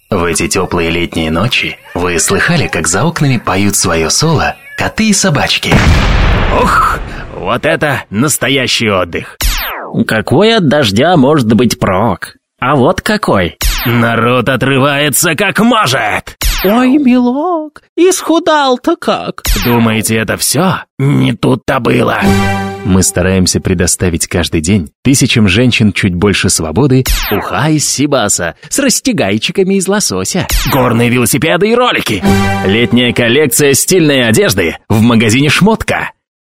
В эти теплые летние ночи вы слыхали, как за окнами поют свое соло коты и собачки? Ух, вот это настоящий отдых. Какой от дождя может быть прок? А вот какой. Народ отрывается как может. Ой, милок, исхудал-то как. Думаете, это все? Не тут-то было. Мы стараемся предоставить каждый день тысячам женщин чуть больше свободы, уха из сибаса с растягайчиками из лосося, горные велосипеды и ролики. Летняя коллекция стильной одежды в магазине «Шмотка».